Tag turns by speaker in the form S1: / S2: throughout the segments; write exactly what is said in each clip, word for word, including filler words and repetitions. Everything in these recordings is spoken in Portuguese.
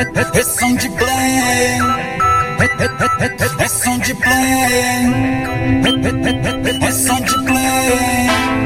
S1: É som de play, é som de play, é som de play.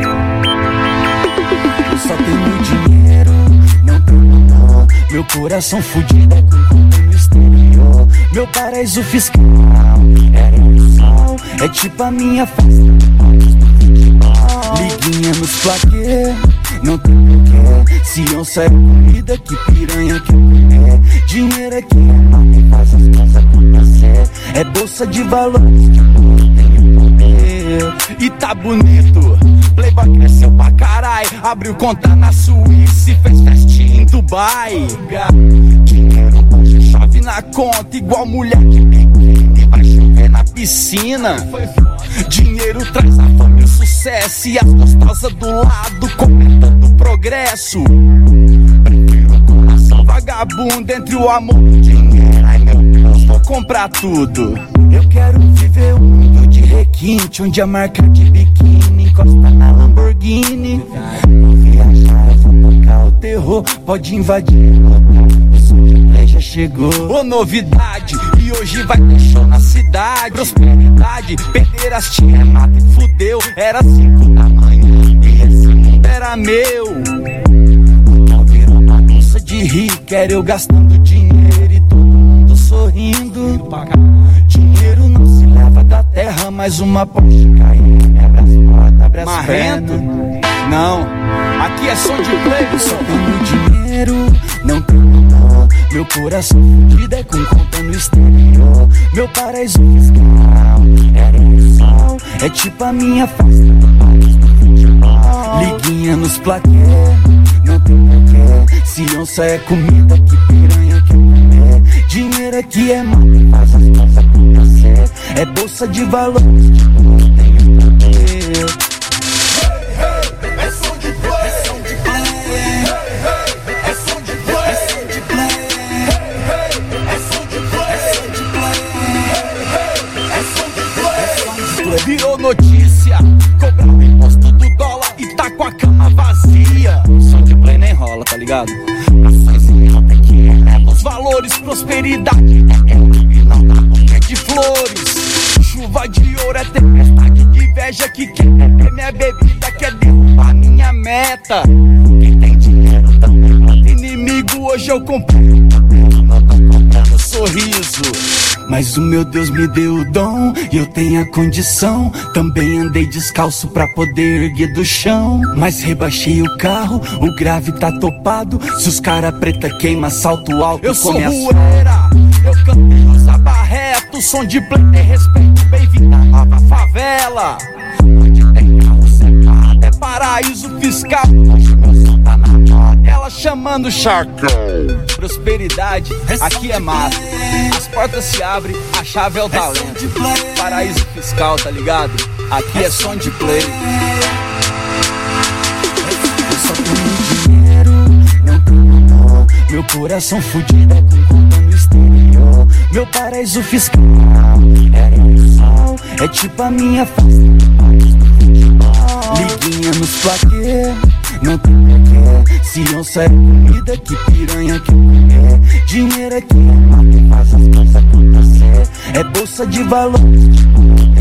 S1: Eu só tenho dinheiro, não tenho amor. Meu coração fudido é com conta no exterior. Meu paraíso fiscal era ilusão. É tipo a minha festa do futebol. Liguinha nos plaquê, não tem porquê. Se eu sair comida, que piranha quer comer. Dinheiro aqui é mal, quem faz as coisas acontecer. É bolsa de valores, tipo, não tenho poder. E tá bonito, Playboy cresceu pra carai. Abriu conta na Suíça e fez festinha em Dubai. Dinheiro baixa, chove na conta, igual mulher de biquíni. Vai chover na piscina. Dinheiro traz a fama e o sucesso. E as gostosas do lado comentando o progresso. Prefiro o coração vagabundo entre o amor e o dinheiro. Ai meu Deus, vou comprar tudo. Eu quero viver um mundo de requinte, onde a marca de biquíni encosta na Lamborghini. Vou viajar, eu vou tocar o terror. Pode invadir, o som de play já chegou. Ô novidade, e hoje vai ter show na cidade. Prosperidade, pederastia, mata e fudeu. Era cinco da manhã e esse mundo era meu. Então virou bagunça de rico, era eu gastando dinheiro e todo mundo sorrindo. Dinheiro não se leva da terra, mas uma Porsche Cayenne abre as portas, abre as pernas. Não, aqui é som de play. Eu só tenho dinheiro, não tenho amor. Meu coração fudido é com conta no exterior. Meu paraíso fiscal era ilusão. É tipo a minha festa do país do futebol. Liguinha nos plaquê, não tem porquê. Se onça é comida, que piranha quer comer. Dinheiro aqui é mal, quem faz as coisas acontecer. É bolsa de valores, tipo, não tenho poder.
S2: É som de play, é som de play, é som de play, é som de play, é som de play, é som de play.
S1: Virou notícia, cobrar o imposto do dólar e tá com a cama vazia. Som de play nem rola, tá ligado? Ações em alta que eleva os valores, prosperidade é e não dá buquê de flores. Chuva de ouro é tempestade de inveja que quer beber minha bebida, quer derrubar minha meta. Quem tem dinheiro também planta inimigo, hoje eu comprei. Não tô comprando sorriso. Mas o meu Deus me deu o dom e eu tenho a condição. Também andei descalço pra poder erguer do chão. Mas rebaixei o carro, o grave tá topado. Se os cara preta queima, salto alto. Eu sou rueira, eu cantei Rosa Barreto. Som de play tem respeito, bem-vindo à nova favela. Onde tem carro secado, é paraíso fiscal. Hoje meu som tá na moda, ela chamando Charcão. Prosperidade, aqui é massa. As portas se abrem, a chave é o talento. Paraíso fiscal, tá ligado? Aqui é som de play. Eu só tenho dinheiro, não tenho amor. Meu coração fudido é com conta no exterior. Meu paraíso fiscal era ilusão. É tipo a minha festa do país do futebol. Liguinha nos plaquê, não tem porquê. Se onça é comida, que piranha quer comer. Dinheiro aqui é mal, quem faz as coisas acontecer. É bolsa de valores, tipo,